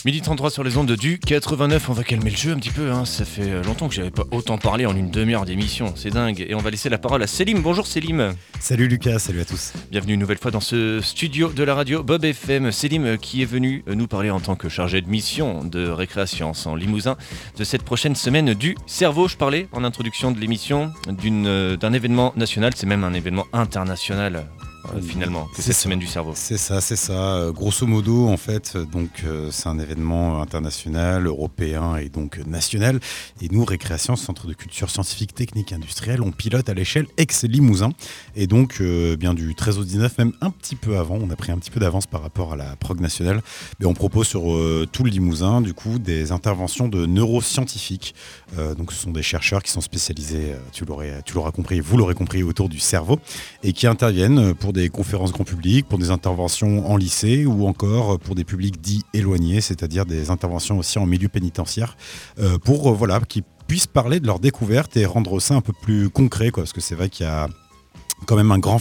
Midi 33 sur les ondes du 89, on va calmer le jeu un petit peu, hein. Ça fait longtemps que j'avais pas autant parlé en une demi-heure d'émission, c'est dingue. Et on va laisser la parole à Célim. Bonjour Célim. Salut Lucas, salut à tous. Bienvenue une nouvelle fois dans ce studio de la radio Bob FM. Célim qui est venu nous parler en tant que chargé de mission de récréation en Limousin de cette prochaine semaine du cerveau. Je parlais en introduction de l'émission d'un événement national, c'est même un événement international. Finalement, que cette semaine du cerveau. C'est ça. Grosso modo, en fait, donc c'est un événement international, européen et donc national. Et nous, Récréation, Centre de culture scientifique, technique, industrielle, on pilote à l'échelle ex-Limousin. Et donc, bien du 13 au 19, même un petit peu avant, on a pris un petit peu d'avance par rapport à la prog nationale. Mais on propose sur tout le Limousin, du coup, des interventions de neuroscientifiques. Donc, ce sont des chercheurs qui sont spécialisés, tu l'auras compris, vous l'aurez compris, autour du cerveau et qui interviennent pour des conférences grand public, pour des interventions en lycée ou encore pour des publics dits éloignés, c'est-à-dire des interventions aussi en milieu pénitentiaire, pour qu'ils puissent parler de leurs découvertes et rendre ça un peu plus concret, quoi, parce que c'est vrai qu'il y a quand même un grand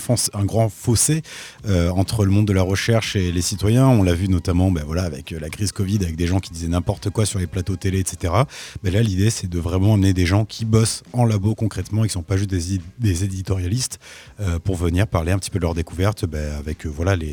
fossé entre le monde de la recherche et les citoyens. On l'a vu notamment avec la crise Covid, avec des gens qui disaient n'importe quoi sur les plateaux télé, etc. Là, l'idée, c'est de vraiment amener des gens qui bossent en labo concrètement et qui ne sont pas juste des éditorialistes pour venir parler un petit peu de leurs découvertes avec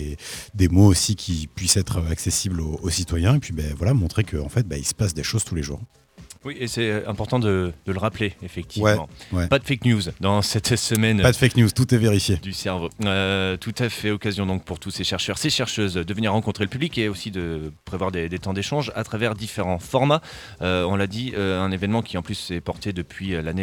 des mots aussi qui puissent être accessibles aux citoyens et puis montrer qu'en fait, il se passe des choses tous les jours. Oui, et c'est important de le rappeler, effectivement. Ouais. Pas de fake news dans cette semaine. Pas de fake news, tout est vérifié. Du cerveau. Tout à fait, occasion donc pour tous ces chercheurs, ces chercheuses de venir rencontrer le public et aussi de prévoir des temps d'échange à travers différents formats. On l'a dit, un événement qui en plus est porté depuis l'année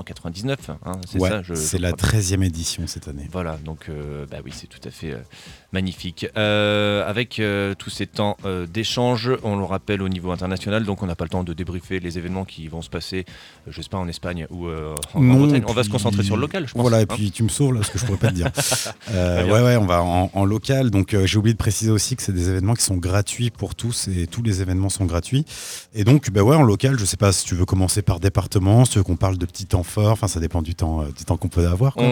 1999. C'est la 13e édition cette année. Voilà, donc oui, c'est tout à fait magnifique. Avec tous ces temps d'échange, on le rappelle au niveau international, donc on n'a pas le temps de débriefer les événements qui vont se passer, je sais pas, en Espagne ou en Bretagne. On va se concentrer sur le local, je pense. Voilà, et puis tu me sauves là, parce que je pourrais pas te dire. On va en local. Donc j'ai oublié de préciser aussi que c'est des événements qui sont gratuits pour tous et tous les événements sont gratuits. Et donc en local, je sais pas si tu veux commencer par département, si tu veux qu'on parle de petits temps forts, enfin ça dépend du temps qu'on peut avoir. Quoi.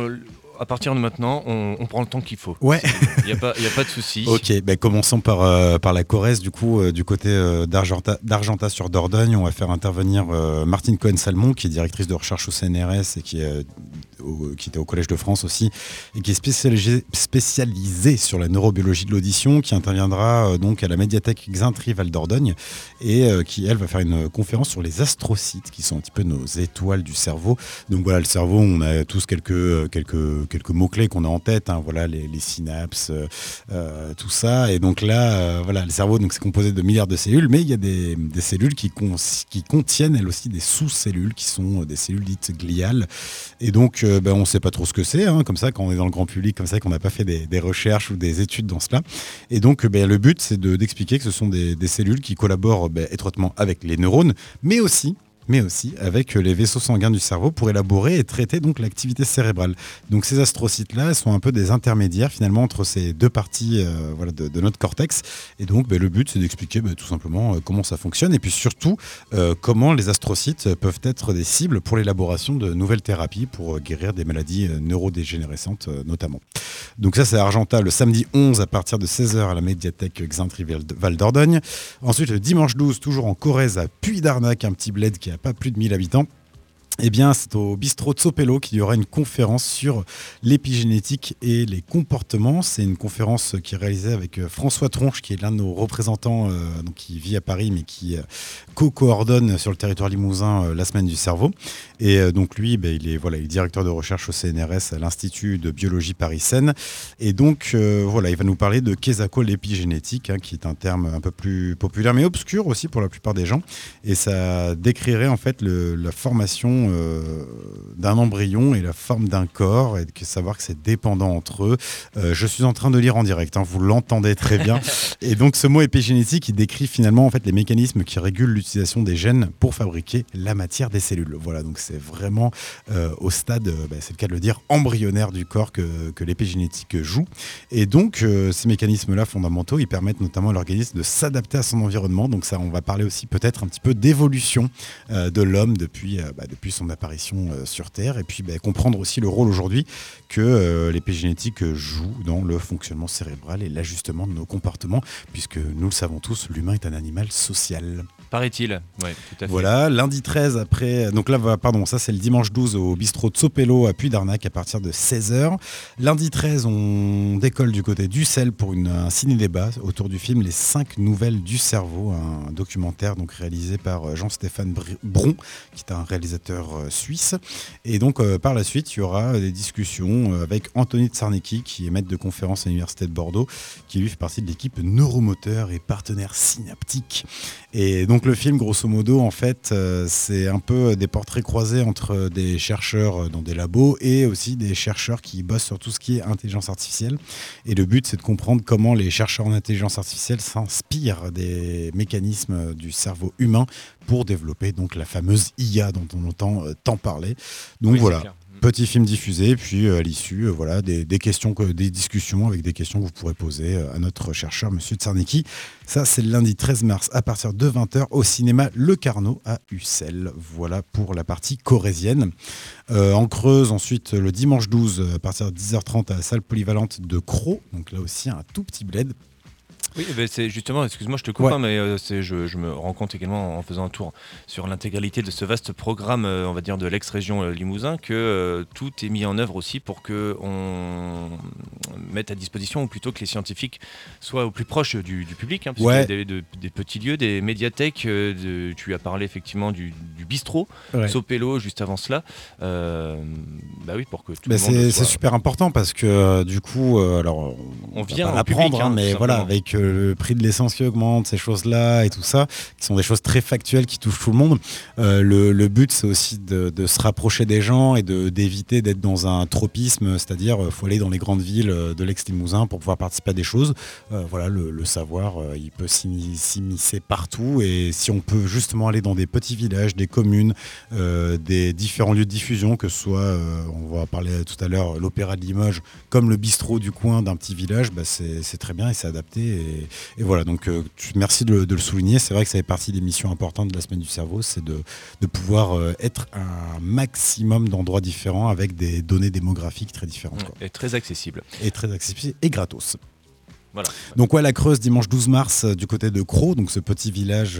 À partir de maintenant, on prend le temps qu'il faut. Ouais. Il n'y a pas de souci. Ok, commençons par la Corrèze, du coup, du côté d'Argentat sur Dordogne. On va faire intervenir Martine Cohen-Salmon, qui est directrice de recherche au CNRS et qui était au Collège de France aussi, et qui est spécialisée sur la neurobiologie de l'audition, qui interviendra donc à la médiathèque Xintry Val d'Ordogne, et qui, elle, va faire une conférence sur les astrocytes, qui sont un petit peu nos étoiles du cerveau. Donc voilà, le cerveau, on a tous quelques mots-clés qu'on a en tête, hein, les synapses, tout ça. Et donc là, le cerveau, donc, c'est composé de milliards de cellules, mais il y a des cellules qui contiennent, elles aussi, des sous-cellules, qui sont des cellules dites gliales. Et donc, on ne sait pas trop ce que c'est, hein, comme ça, quand on est dans le grand public, comme ça, qu'on n'a pas fait des recherches ou des études dans cela. Et donc, le but, c'est d'expliquer que ce sont des cellules qui collaborent étroitement avec les neurones, mais aussi avec les vaisseaux sanguins du cerveau pour élaborer et traiter donc l'activité cérébrale. Donc ces astrocytes-là sont un peu des intermédiaires finalement entre ces deux parties de notre cortex. Et donc le but, c'est d'expliquer tout simplement comment ça fonctionne et puis surtout comment les astrocytes peuvent être des cibles pour l'élaboration de nouvelles thérapies pour guérir des maladies neurodégénérescentes notamment. Donc ça, c'est à Argentat le samedi 11 à partir de 16h à la médiathèque Xintry Val d'Ordogne. Ensuite, le dimanche 12, toujours en Corrèze à Puy-d'Arnac, un petit bled qui a pas plus de 1000 habitants. Eh bien, c'est au bistrot Tsopelo qu'il y aura une conférence sur l'épigénétique et les comportements. C'est une conférence qui est réalisée avec François Tronche, qui est l'un de nos représentants, qui vit à Paris, mais qui co-coordonne sur le territoire limousin la semaine du cerveau. Et donc lui, il est directeur de recherche au CNRS à l'Institut de biologie Paris-Seine. Et donc, il va nous parler de qu'est l'épigénétique, hein, qui est un terme un peu plus populaire, mais obscur aussi pour la plupart des gens. Et ça décrirait en fait la formation d'un embryon et la forme d'un corps, et savoir que c'est dépendant entre eux. Je suis en train de lire en direct, hein, vous l'entendez très bien. Et donc ce mot épigénétique, il décrit finalement en fait les mécanismes qui régulent l'utilisation des gènes pour fabriquer la matière des cellules. Voilà, donc c'est vraiment au stade, c'est le cas de le dire, embryonnaire du corps que l'épigénétique joue. Et donc ces mécanismes-là fondamentaux, ils permettent notamment à l'organisme de s'adapter à son environnement. Donc ça, on va parler aussi peut-être un petit peu d'évolution de l'homme depuis son apparition sur Terre, et puis comprendre aussi le rôle aujourd'hui que l'épigénétique joue dans le fonctionnement cérébral et l'ajustement de nos comportements, puisque nous le savons tous, l'humain est un animal social. Paraît-il, oui, tout à fait. Voilà, lundi 13 après, donc là, ça c'est le dimanche 12 au bistrot Tsopelo à Puy-d'Arnac à partir de 16h. Lundi 13, on décolle du côté d'Ussel pour un ciné-débat autour du film Les 5 nouvelles du cerveau, un documentaire donc réalisé par Jean-Stéphane Bron, qui est un réalisateur suisse. Et donc par la suite, il y aura des discussions avec Anthony Tsarnecki, qui est maître de conférence à l'Université de Bordeaux, qui lui fait partie de l'équipe neuromoteur et partenaire synaptique. Et donc le film, grosso modo, en fait, c'est un peu des portraits croisés entre des chercheurs dans des labos et aussi des chercheurs qui bossent sur tout ce qui est intelligence artificielle. Et le but, c'est de comprendre comment les chercheurs en intelligence artificielle s'inspirent des mécanismes du cerveau humain pour développer donc la fameuse IA dont on entend tant parler. Donc oui, voilà. Petit film diffusé, puis à l'issue, des questions, des discussions avec des questions que vous pourrez poser à notre chercheur, Monsieur Tsarnecki. Ça, c'est le lundi 13 mars à partir de 20h au cinéma Le Carnot à Ussel. Voilà pour la partie corrézienne. En Creuse, ensuite, le dimanche 12 à partir de 10h30 à la salle polyvalente de Crau. Donc là aussi, un tout petit bled. Oui, c'est justement, excuse-moi, je te coupe, mais je me rends compte également en faisant un tour sur l'intégralité de ce vaste programme, on va dire de l'ex-région Limousin, que tout est mis en œuvre aussi pour qu'on mette à disposition, ou plutôt que les scientifiques soient au plus proche du public, puisqu'il y a des petits lieux, des médiathèques, tu as parlé effectivement du bistrot, Tsopelo juste avant cela, oui, pour que tout le monde soit... C'est super important parce que du coup, alors on vient pas l'apprendre, mais voilà, avec le prix de l'essence qui augmente, ces choses-là et tout ça, qui sont des choses très factuelles qui touchent tout le monde. Le but, c'est aussi de se rapprocher des gens et d'éviter d'être dans un tropisme, c'est-à-dire faut aller dans les grandes villes de l'ex-Limousin pour pouvoir participer à des choses. Le savoir, il peut s'immiscer partout, et si on peut justement aller dans des petits villages, des communes, des différents lieux de diffusion, que ce soit, on va parler tout à l'heure, l'Opéra de Limoges, comme le bistrot du coin d'un petit village, c'est très bien et c'est adapté. Et voilà, donc merci de le souligner. C'est vrai que ça fait partie des missions importantes de la Semaine du Cerveau, c'est de pouvoir être à un maximum d'endroits différents avec des données démographiques très différentes. Et très accessible. Et très accessible et gratos. Voilà. Donc la Creuse, dimanche 12 mars, du côté de Crau, donc ce petit village,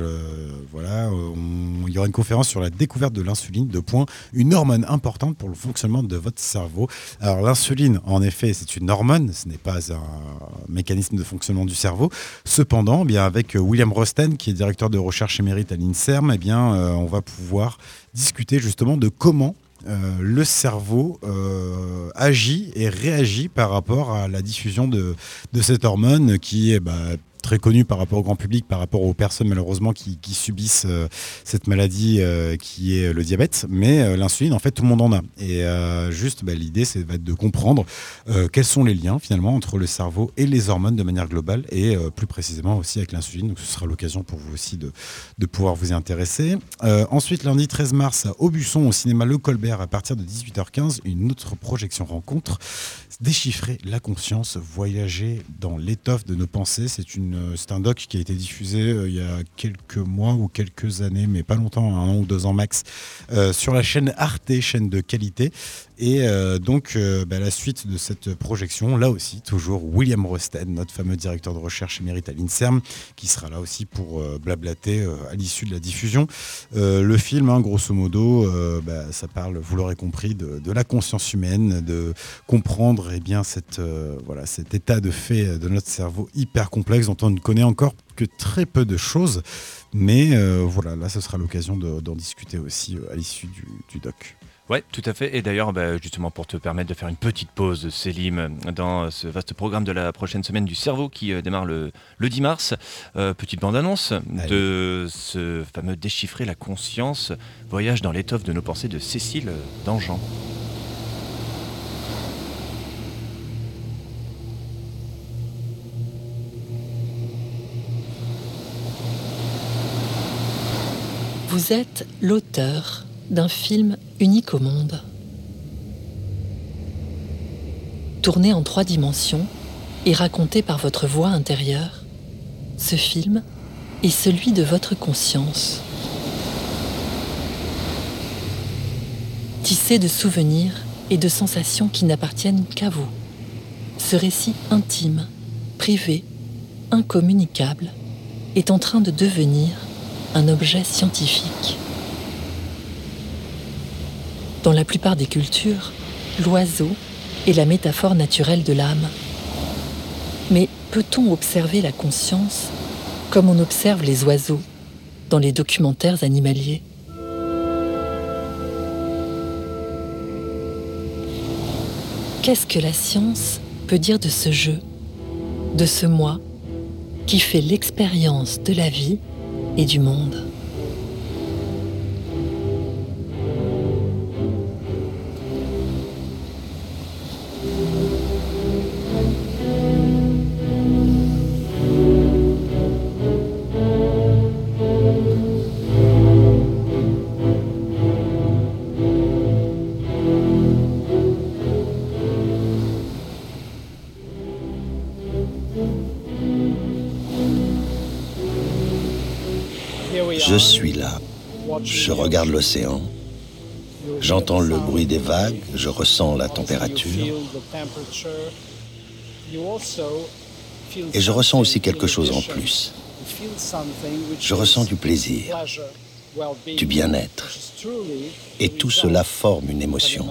il y aura une conférence sur la découverte de l'insuline, une hormone importante pour le fonctionnement de votre cerveau. Alors l'insuline, en effet, c'est une hormone, ce n'est pas un mécanisme de fonctionnement du cerveau. Cependant, avec William Rosten, qui est directeur de recherche émérite à l'INSERM, on va pouvoir discuter justement de comment le cerveau agit et réagit par rapport à la diffusion de cette hormone qui est très connu par rapport au grand public, par rapport aux personnes malheureusement qui subissent cette maladie qui est le diabète, mais l'insuline, en fait, tout le monde en a. Et l'idée, c'est de comprendre quels sont les liens finalement entre le cerveau et les hormones de manière globale, et plus précisément aussi avec l'insuline. Donc ce sera l'occasion pour vous aussi de pouvoir vous y intéresser. Ensuite, lundi 13 mars, à Aubusson, au cinéma Le Colbert, à partir de 18h15, une autre projection rencontre. Déchiffrer la conscience, voyager dans l'étoffe de nos pensées. C'est un doc qui a été diffusé il y a quelques mois ou quelques années, mais pas longtemps, 1 an ou 2 ans max, sur la chaîne Arte, chaîne de qualité. Et la suite de cette projection, là aussi, toujours William Rosten, notre fameux directeur de recherche émérite à l'INSERM, qui sera là aussi pour blablater à l'issue de la diffusion. Le film, grosso modo, ça parle, vous l'aurez compris, de la conscience humaine, de comprendre cet état de fait de notre cerveau hyper complexe dont on ne connaît encore que très peu de choses. Mais là, ce sera l'occasion d'en discuter aussi à l'issue du doc. Ouais, tout à fait. Et d'ailleurs, justement, pour te permettre de faire une petite pause, Célim, dans ce vaste programme de la prochaine semaine du cerveau qui démarre le 10 mars, petite bande-annonce de ce fameux Déchiffrer la conscience, voyage dans l'étoffe de nos pensées de Cécile Dangean. Vous êtes l'auteur d'un film unique au monde. Tourné en 3 dimensions et raconté par votre voix intérieure, ce film est celui de votre conscience. tissé de souvenirs et de sensations qui n'appartiennent qu'à vous. Ce récit intime, privé, incommunicable, est en train de devenir un objet scientifique. Dans la plupart des cultures, l'oiseau est la métaphore naturelle de l'âme. Mais peut-on observer la conscience comme on observe les oiseaux dans les documentaires animaliers ? Qu'est-ce que la science peut dire de ce jeu, de ce moi qui fait l'expérience de la vie et du monde ? Je suis là, je regarde l'océan, j'entends le bruit des vagues, je ressens la température et je ressens aussi quelque chose en plus. Je ressens du plaisir, du bien-être et tout cela forme une émotion.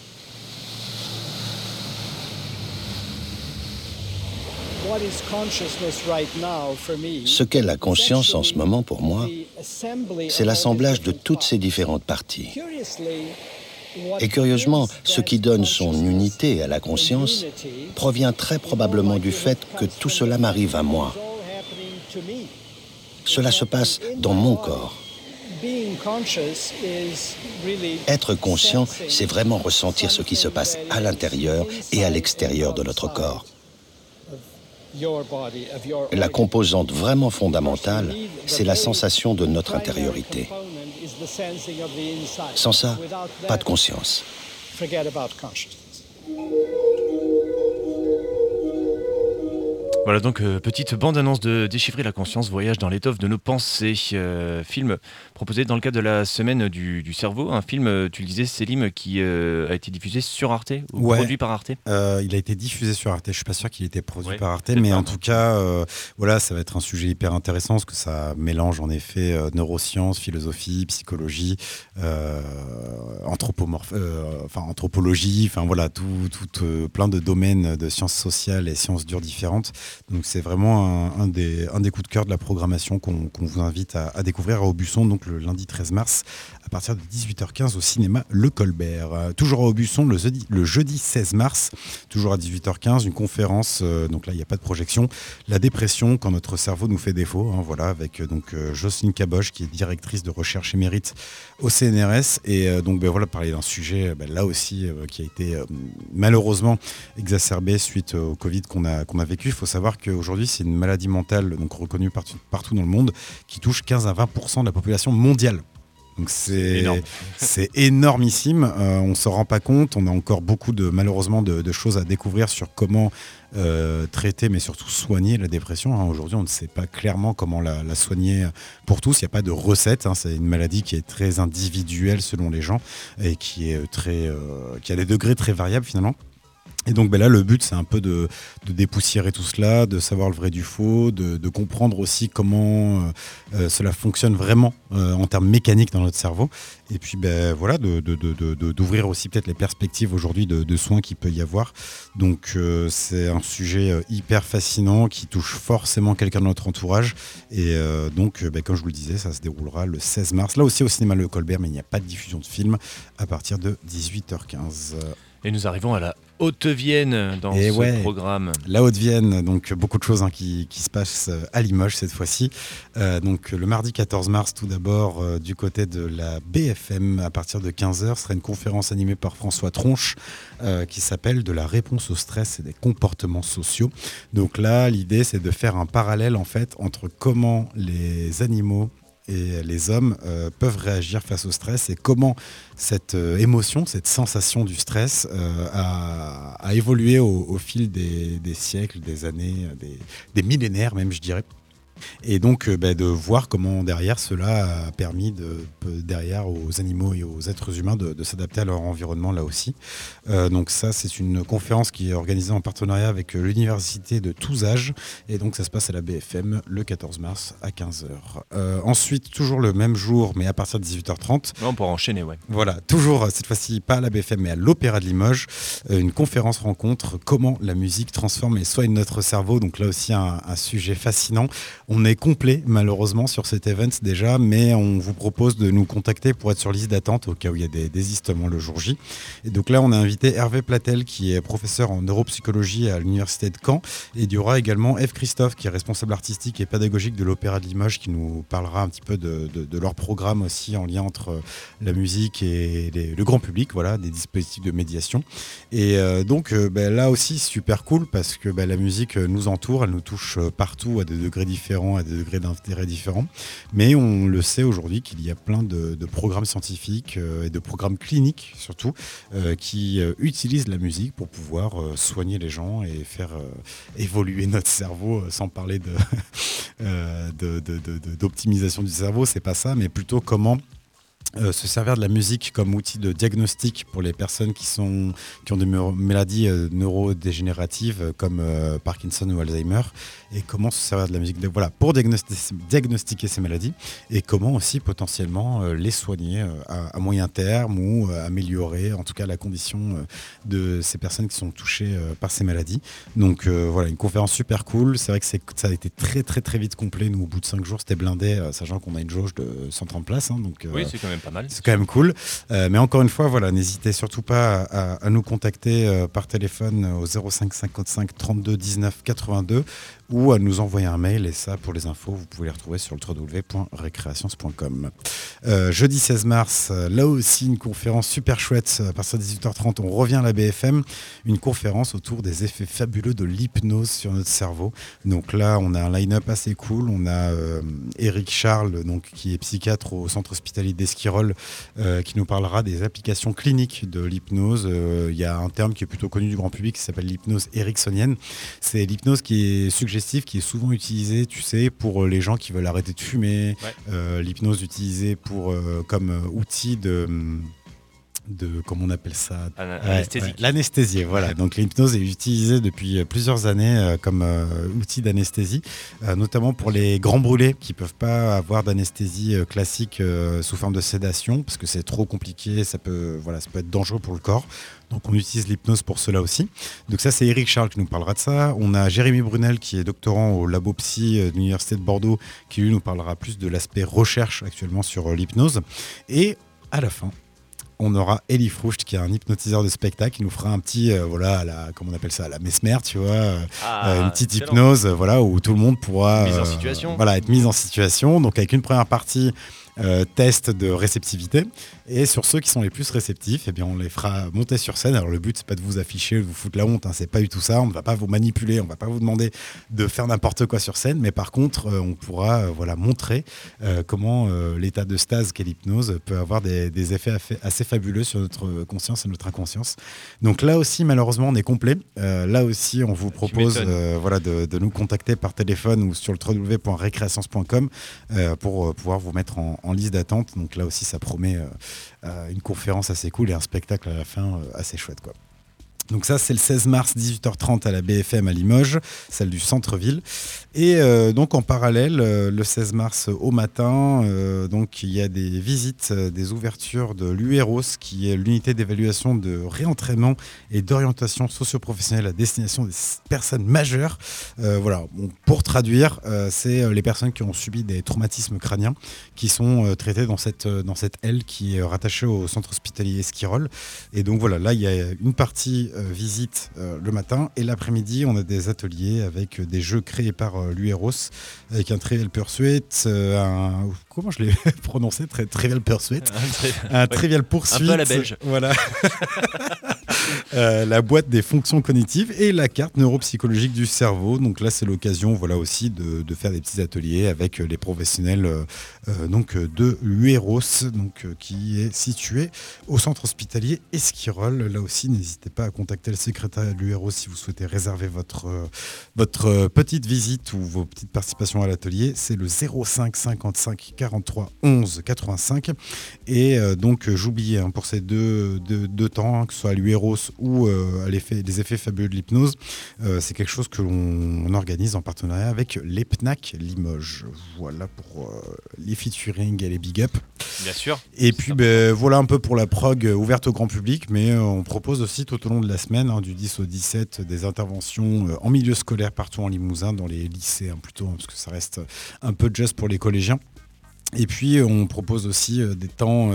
Ce qu'est la conscience en ce moment pour moi, c'est l'assemblage de toutes ces différentes parties. Et curieusement, ce qui donne son unité à la conscience provient très probablement du fait que tout cela m'arrive à moi. Cela se passe dans mon corps. Être conscient, c'est vraiment ressentir ce qui se passe à l'intérieur et à l'extérieur de notre corps. La composante vraiment fondamentale, c'est la sensation de notre intériorité. Sans ça, pas de conscience. Voilà donc petite bande-annonce de Déchiffrer la conscience, voyage dans l'étoffe de nos pensées. Film proposé dans le cadre de la semaine du cerveau. Un film, tu le disais Selim, qui a été diffusé sur Arte ou produit par Arte. Il a été diffusé sur Arte. Je suis pas sûr qu'il ait été produit par Arte, mais en tout cas, voilà, ça va être un sujet hyper intéressant parce que ça mélange en effet neurosciences, philosophie, psychologie, anthropologie, enfin voilà, plein de domaines de sciences sociales et sciences dures différentes. Donc c'est vraiment un des coups de cœur de la programmation qu'on vous invite à découvrir à Aubusson, donc le lundi 13 mars à partir de 18h15 au cinéma Le Colbert. Toujours à Aubusson le jeudi 16 mars, toujours à 18h15, une conférence, donc là il n'y a pas de projection, la dépression quand notre cerveau nous fait défaut, hein, voilà, avec donc Jocelyne Caboche qui est directrice de recherche émérite au CNRS et donc voilà, parler d'un sujet là aussi qui a été malheureusement exacerbé suite au Covid qu'on a vécu. Il faut savoir qu'aujourd'hui c'est une maladie mentale donc reconnue partout dans le monde qui touche 15 à 20% de la population mondiale. Donc c'est énormissime, on ne s'en rend pas compte, on a encore beaucoup malheureusement de choses à découvrir sur comment traiter mais surtout soigner la dépression. Aujourd'hui on ne sait pas clairement comment la soigner pour tous, il n'y a pas de recette, c'est une maladie qui est très individuelle selon les gens et qui a des degrés très variables finalement. Et donc là, le but, c'est un peu de dépoussiérer tout cela, de savoir le vrai du faux, de comprendre aussi comment cela fonctionne vraiment en termes mécaniques dans notre cerveau. Et puis voilà, d'ouvrir aussi peut-être les perspectives aujourd'hui de soins qu'il peut y avoir. Donc c'est un sujet hyper fascinant qui touche forcément quelqu'un de notre entourage. Et donc, comme je vous le disais, ça se déroulera le 16 mars. Là aussi au cinéma Le Colbert, mais il n'y a pas de diffusion de film à partir de 18h15. Et nous arrivons à la Haute-Vienne dans ce programme. La Haute-Vienne, donc beaucoup de choses qui se passent à Limoges cette fois-ci. Donc le mardi 14 mars, tout d'abord, du côté de la BFM, à partir de 15h, sera une conférence animée par François Tronche qui s'appelle « De la réponse au stress et des comportements sociaux ». Donc là, l'idée, c'est de faire un parallèle en fait entre comment les animaux et les hommes peuvent réagir face au stress et comment cette émotion, cette sensation du stress a évolué au fil des siècles, des années, des millénaires même, je dirais. Et donc de voir comment derrière cela a permis derrière aux animaux et aux êtres humains de s'adapter à leur environnement là aussi. Donc ça c'est une conférence qui est organisée en partenariat avec l'université de tous âges et donc ça se passe à la BFM le 14 mars à 15h. Ensuite toujours le même jour mais à partir de 18h30. On pourra enchaîner, ouais. Voilà, toujours cette fois-ci pas à la BFM mais à l'Opéra de Limoges, une conférence rencontre comment la musique transforme et soigne notre cerveau. Donc là aussi un sujet fascinant. On est complet malheureusement sur cet event déjà, mais on vous propose de nous contacter pour être sur liste d'attente au cas où il y a des désistements le jour J. Et donc là on a invité Hervé Platel qui est professeur en neuropsychologie à l'université de Caen et il y aura également Eve Christophe qui est responsable artistique et pédagogique de l'Opéra de Limoges qui nous parlera un petit peu de leur programme aussi en lien entre la musique et le grand public, voilà, des dispositifs de médiation. Et donc là aussi super cool parce que la musique nous entoure, elle nous touche partout à des degrés différents, à des degrés d'intérêt différents. Mais on le sait aujourd'hui qu'il y a plein de programmes scientifiques et de programmes cliniques surtout qui utilisent la musique pour pouvoir soigner les gens et faire évoluer notre cerveau sans parler d'optimisation du cerveau, c'est pas ça, mais plutôt comment se servir de la musique comme outil de diagnostic pour les personnes qui ont des maladies neurodégénératives comme Parkinson ou Alzheimer et comment se servir de la musique pour diagnostiquer ces maladies et comment aussi potentiellement les soigner à moyen terme ou améliorer en tout cas la condition de ces personnes qui sont touchées par ces maladies. Donc une conférence super cool. C'est vrai que ça a été très très très vite complet. Nous au bout de 5 jours c'était blindé, sachant qu'on a une jauge de 130 places. Donc, oui, c'est quand même pas mal. C'est quand même cool. Mais encore une fois, n'hésitez surtout pas à nous contacter par téléphone au 05 55 32 19 82 ou à nous envoyer un mail. Et ça, pour les infos, vous pouvez les retrouver sur le www.recreations.com. Jeudi 16 mars, là aussi, une conférence super chouette. À partir de 18h30, on revient à la BFM. Une conférence autour des effets fabuleux de l'hypnose sur notre cerveau. Donc là, on a un line-up assez cool. On a Éric Charles, qui est psychiatre au centre hospitalier d'Esquirol, qui nous parlera des applications cliniques de l'hypnose. Il y a un terme qui est plutôt connu du grand public qui s'appelle l'hypnose ericksonienne. C'est l'hypnose qui est suggestive, qui est souvent utilisée, tu sais, pour les gens qui veulent arrêter de fumer. Ouais. L'hypnose utilisée comme outil de comment on appelle ça, l'anesthésie, voilà. Donc l'hypnose est utilisée depuis plusieurs années comme outil d'anesthésie, notamment pour les grands brûlés qui peuvent pas avoir d'anesthésie classique sous forme de sédation parce que c'est trop compliqué, ça peut être dangereux pour le corps. Donc on utilise l'hypnose pour cela aussi. Donc ça c'est Éric Charles qui nous parlera de ça. On a Jérémy Brunel qui est doctorant au labo psy de l'université de Bordeaux qui lui nous parlera plus de l'aspect recherche actuellement sur l'hypnose. Et à la fin, on aura Elie Froucht qui est un hypnotiseur de spectacle qui nous fera un petit comment on appelle ça, la Mesmer, tu vois, une petite hypnose où tout le monde pourra être mis en situation. Donc avec une première partie test de réceptivité et sur ceux qui sont les plus réceptifs, on les fera monter sur scène. Alors le but c'est pas de vous afficher, de vous foutre la honte, c'est pas du tout ça, on ne va pas vous manipuler, on ne va pas vous demander de faire n'importe quoi sur scène, mais par contre on pourra montrer comment l'état de stase qu'est l'hypnose peut avoir des effets assez fabuleux sur notre conscience et notre inconscience. Donc là aussi malheureusement on est complet, là aussi on vous propose de nous contacter par téléphone ou sur le www.recreations.com pour pouvoir vous mettre en liste d'attente. Donc là aussi ça promet une conférence assez cool et un spectacle à la fin assez chouette quoi. Donc ça c'est le 16 mars 18h30 à la BFM à Limoges, celle du centre-ville. Et donc en parallèle, le 16 mars au matin, donc il y a des visites, des ouvertures de l'UEROS, qui est l'unité d'évaluation de réentraînement et d'orientation socio-professionnelle à destination des personnes majeures. Pour traduire, c'est les personnes qui ont subi des traumatismes crâniens qui sont traitées dans cette aile qui est rattachée au centre hospitalier Esquirol. Et donc là il y a une partie visite le matin et l'après-midi on a des ateliers avec des jeux créés par l'UEROS avec un Trivial Pursuit, comment je l'ai prononcé, Trivial Pursuit, un Trivial Pursuit, un peu à la belge. Voilà. la boîte des fonctions cognitives et la carte neuropsychologique du cerveau. Donc là, c'est l'occasion aussi de faire des petits ateliers avec les professionnels de l'UEROS, qui est situé au centre hospitalier Esquirol. Là aussi, n'hésitez pas à contacter le secrétariat de l'UEROS si vous souhaitez réserver votre petite visite ou vos petites participations à l'atelier. C'est le 05 55 43 11 85. Et j'oubliais pour ces deux temps, que ce soit à l'UEROS ou les effets fabuleux de l'hypnose, c'est quelque chose que l'on organise en partenariat avec l'EPNAC Limoges. Voilà pour les featuring et les big up. Bien sûr. Et puis voilà un peu pour la prog ouverte au grand public, mais on propose aussi tout au long de la semaine, du 10 au 17, des interventions en milieu scolaire partout en Limousin, dans les lycées plutôt, parce que ça reste un peu just pour les collégiens. Et puis on propose aussi des temps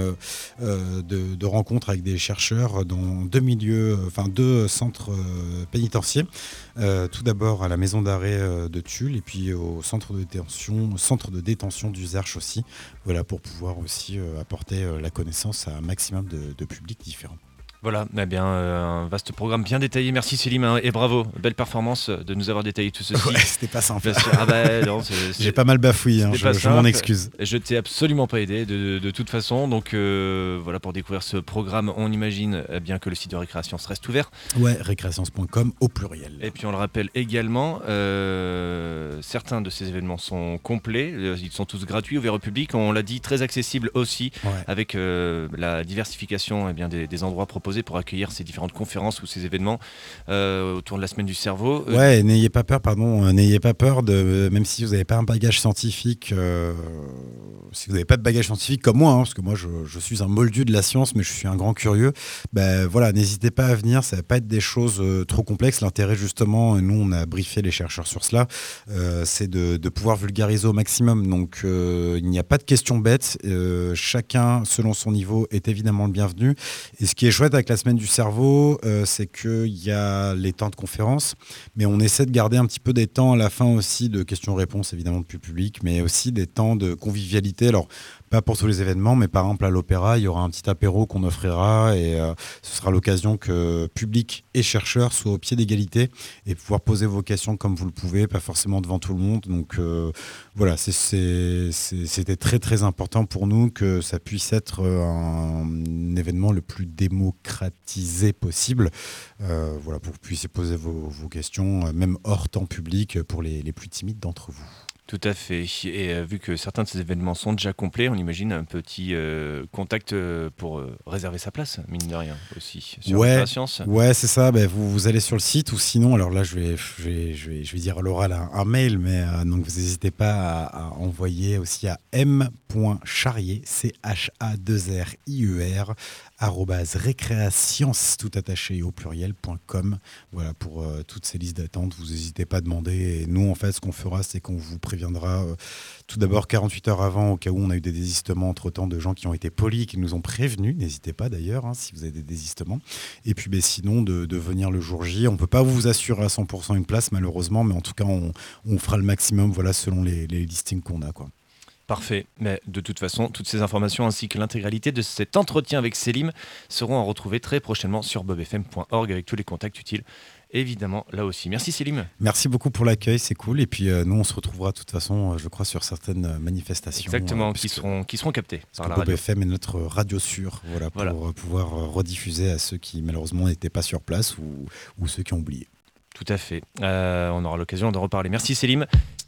de rencontres avec des chercheurs dans deux centres pénitentiaires. Tout d'abord à la maison d'arrêt de Tulle et puis au centre de détention d'Uzerche aussi. Voilà, pour pouvoir aussi apporter la connaissance à un maximum de publics différents. Voilà, un vaste programme bien détaillé. Merci Célim et bravo, belle performance de nous avoir détaillé tout ceci. Ouais, c'était pas simple. J'ai pas mal bafouillé, je m'en excuse. Je t'ai absolument pas aidé de toute façon. Donc voilà, pour découvrir ce programme, on imagine bien que le site de Récréation reste ouvert. Ouais, récréations.com au pluriel. Et puis on le rappelle également, certains de ces événements sont complets, ils sont tous gratuits, ouverts au public. On l'a dit, très accessibles aussi, avec la diversification des endroits proposés pour accueillir ces différentes conférences ou ces événements autour de la semaine du cerveau. Ouais, n'ayez pas peur, même si vous n'avez pas un bagage scientifique, si vous n'avez pas de bagage scientifique comme moi, parce que moi je suis un moldu de la science, mais je suis un grand curieux, n'hésitez pas à venir, ça ne va pas être des choses trop complexes. L'intérêt justement, nous on a briefé les chercheurs sur cela, c'est de pouvoir vulgariser au maximum. Donc il n'y a pas de questions bêtes, chacun selon son niveau est évidemment le bienvenu. Et ce qui est chouette avec la semaine du cerveau, c'est qu'il y a les temps de conférence, mais on essaie de garder un petit peu des temps à la fin aussi de questions-réponses, évidemment depuis le public, mais aussi des temps de convivialité. Alors, pas pour tous les événements, mais par exemple à l'opéra, il y aura un petit apéro qu'on offrira et ce sera l'occasion que public et chercheurs soient au pied d'égalité et pouvoir poser vos questions comme vous le pouvez, pas forcément devant tout le monde. Donc voilà, c'était très très important pour nous que ça puisse être un événement le plus démocratisé possible. Voilà, pour que vous puissiez poser vos questions, même hors temps public, pour les plus timides d'entre vous. Tout à fait. Et vu que certains de ces événements sont déjà complets, on imagine un petit contact pour réserver sa place, mine de rien, aussi, sur Récréascience. Ouais, c'est ça. Vous allez sur le site ou sinon, alors là, je vais dire à l'oral un mail, mais donc vous n'hésitez pas à envoyer aussi à m.charrier, CHA2RIER, @récréascience, tout attaché au pluriel.com. Voilà, pour toutes ces listes d'attente, vous n'hésitez pas à demander. Et nous, en fait, ce qu'on fera, c'est qu'on vous préviendra tout d'abord 48 heures avant, au cas où on a eu des désistements entre-temps de gens qui ont été polis, qui nous ont prévenus. N'hésitez pas d'ailleurs, si vous avez des désistements. Et puis sinon, de venir le jour J. On ne peut pas vous assurer à 100% une place, malheureusement, mais en tout cas, on fera le maximum, selon les listings qu'on a, quoi. Parfait, mais de toute façon, toutes ces informations ainsi que l'intégralité de cet entretien avec Célim seront à retrouver très prochainement sur bobfm.org avec tous les contacts utiles, évidemment, là aussi. Merci Célim. Merci beaucoup pour l'accueil, c'est cool. Et puis nous, on se retrouvera de toute façon, je crois, sur certaines manifestations. Exactement, qui seront captées par la radio. Bob FM est notre radio sûre, pour pouvoir rediffuser à ceux qui malheureusement n'étaient pas sur place ou ceux qui ont oublié. Tout à fait. On aura l'occasion de reparler. Merci Célim.